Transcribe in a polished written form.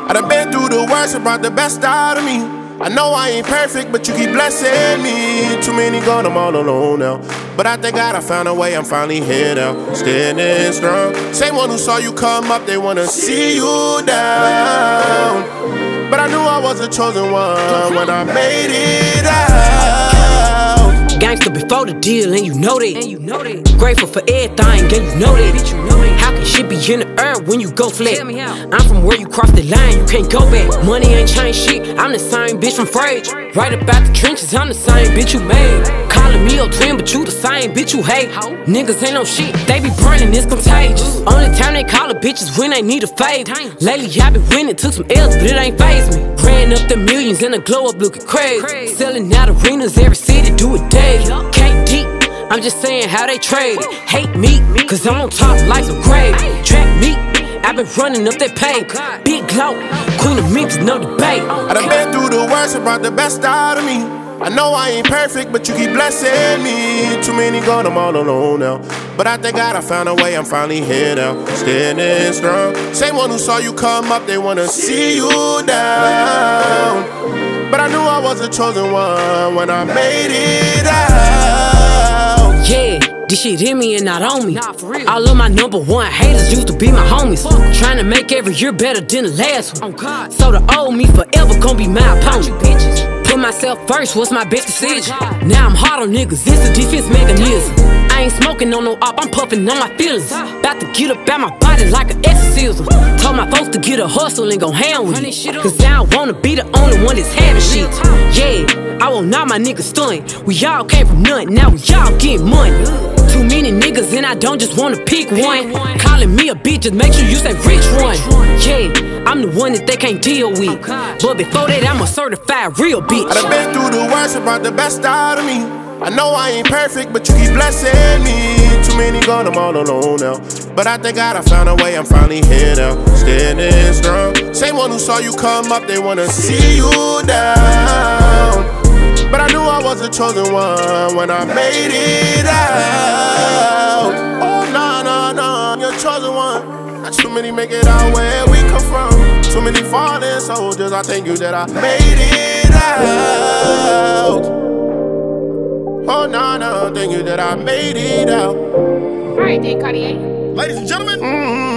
I done been through the worst and brought the best out of me. I know I ain't perfect, but you keep blessing me. Too many gone, I'm all alone now. But I thank God I found a way, I'm finally here now. Standing strong. Same one who saw you come up, they wanna see you down. But I knew I was the chosen one when I made it out. Gangster before the deal, and you know that. Grateful for everything, and you know that. How can shit be in the air when you go flat? I'm from where you cross the line, you can't go back. Money ain't changed shit, I'm the same bitch from Frage. Right about the trenches, I'm the same bitch you made. Calling me your twin, but you the same bitch you hate. Niggas ain't no shit, they be burning, it's contagious. Only time they call the bitches when they need a favor. Lately I been winning, took some L's, but it ain't phased me. Ran up the millions and the glow up looking crazy. Selling out arenas, every city do it daily. Can't deep, I'm just saying how they trade it. Hate me, cause I'm on top like some grave. Track me, I've been running up that pay. Big glow, queen of minks, no debate. I done been through the worst and brought the best out of me. I know I ain't perfect, but you keep blessing me. Too many gone, I'm all alone now. But I thank God I found a way, I'm finally here now. Standing strong. Same one who saw you come up, they wanna see you down. But I knew I was the chosen one when I made it out. Yeah, this shit hit me and not on me. All of my number one haters used to be my homies. Trying to make every year better than the last one. So the old me forever gon' be my opponent. Put myself first, what's my best decision? Now I'm hard on niggas, it's a defense mechanism. I ain't smoking on no op, I'm puffing on my feelings. About to get up out my body like an exorcism. Told my folks to get a hustle and go ham with it. Cause I don't wanna be the only one that's having shit. Yeah, I want all my niggas stunned. We all came from nothing, now we all getting money. Too many niggas and I don't just wanna pick one. Calling me a bitch, just make sure you say rich one. Yeah, I'm the one that they can't deal with. But before that, I'm a certified real bitch. I done been through the worst and brought the best out of me. I know I ain't perfect, but you keep blessing me. Too many gone, I'm all alone now. But I thank God I found a way, I'm finally here now. Standing strong. Same one who saw you come up, they wanna see you down. But I knew I was the chosen one when I made it out. Oh, nah, you're chosen one. Not too many make it out where we come from. Too many fallen soldiers, I thank you that I made it out. Oh, no, thank you that I made it out. Alright then, Cartier. Ladies and gentlemen.